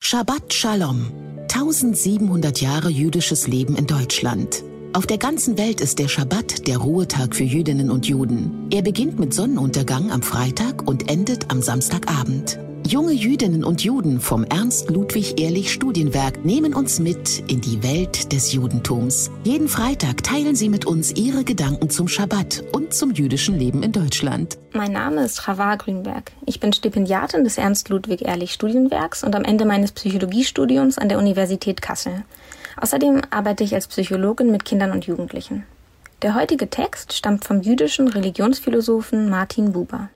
Shabbat Shalom. 1700 Jahre jüdisches Leben in Deutschland. Auf der ganzen Welt ist der Schabbat der Ruhetag für Jüdinnen und Juden. Er beginnt mit Sonnenuntergang am Freitag und endet am Samstagabend. Junge Jüdinnen und Juden vom Ernst-Ludwig-Ehrlich-Studienwerk nehmen uns mit in die Welt des Judentums. Jeden Freitag teilen sie mit uns ihre Gedanken zum Schabbat und zum jüdischen Leben in Deutschland. Mein Name ist Chava Grünberg. Ich bin Stipendiatin des Ernst-Ludwig-Ehrlich-Studienwerks und am Ende meines Psychologiestudiums an der Universität Kassel. Außerdem arbeite ich als Psychologin mit Kindern und Jugendlichen. Der heutige Text stammt vom jüdischen Religionsphilosophen Martin Buber.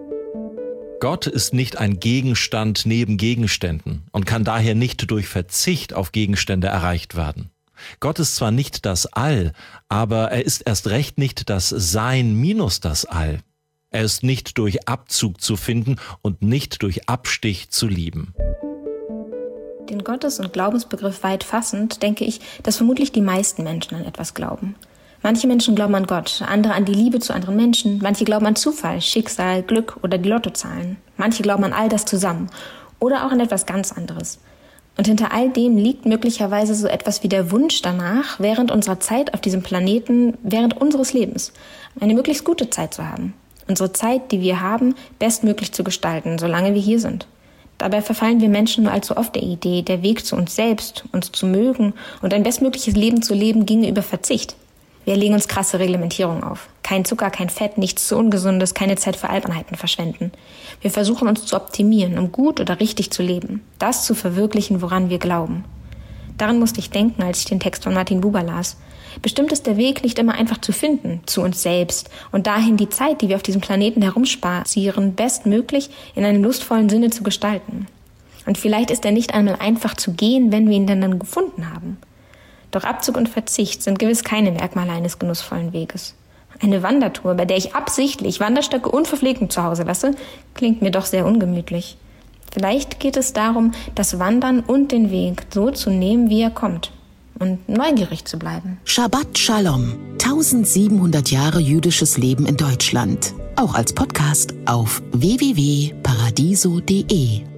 Gott ist nicht ein Gegenstand neben Gegenständen und kann daher nicht durch Verzicht auf Gegenstände erreicht werden. Gott ist zwar nicht das All, aber er ist erst recht nicht das Sein minus das All. Er ist nicht durch Abzug zu finden und nicht durch Abstich zu lieben. Den Gottes- und Glaubensbegriff weit fassend denke ich, dass vermutlich die meisten Menschen an etwas glauben. Manche Menschen glauben an Gott, andere an die Liebe zu anderen Menschen, manche glauben an Zufall, Schicksal, Glück oder die Lottozahlen. Manche glauben an all das zusammen oder auch an etwas ganz anderes. Und hinter all dem liegt möglicherweise so etwas wie der Wunsch danach, während unserer Zeit auf diesem Planeten, während unseres Lebens, eine möglichst gute Zeit zu haben. Unsere Zeit, die wir haben, bestmöglich zu gestalten, solange wir hier sind. Dabei verfallen wir Menschen nur allzu oft der Idee, der Weg zu uns selbst, uns zu mögen und ein bestmögliches Leben zu leben, ginge über Verzicht. Wir legen uns krasse Reglementierungen auf. Kein Zucker, kein Fett, nichts zu Ungesundes, keine Zeit für Albernheiten verschwenden. Wir versuchen uns zu optimieren, um gut oder richtig zu leben. Das zu verwirklichen, woran wir glauben. Daran musste ich denken, als ich den Text von Martin Buber las. Bestimmt ist der Weg nicht immer einfach zu finden, zu uns selbst und dahin die Zeit, die wir auf diesem Planeten herumspazieren, bestmöglich in einem lustvollen Sinne zu gestalten. Und vielleicht ist er nicht einmal einfach zu gehen, wenn wir ihn dann gefunden haben. Doch Abzug und Verzicht sind gewiss keine Merkmale eines genussvollen Weges. Eine Wandertour, bei der ich absichtlich Wanderstöcke unverpflegt zu Hause lasse, klingt mir doch sehr ungemütlich. Vielleicht geht es darum, das Wandern und den Weg so zu nehmen, wie er kommt und neugierig zu bleiben. Shabbat Shalom. 1700 Jahre jüdisches Leben in Deutschland. Auch als Podcast auf www.paradiso.de.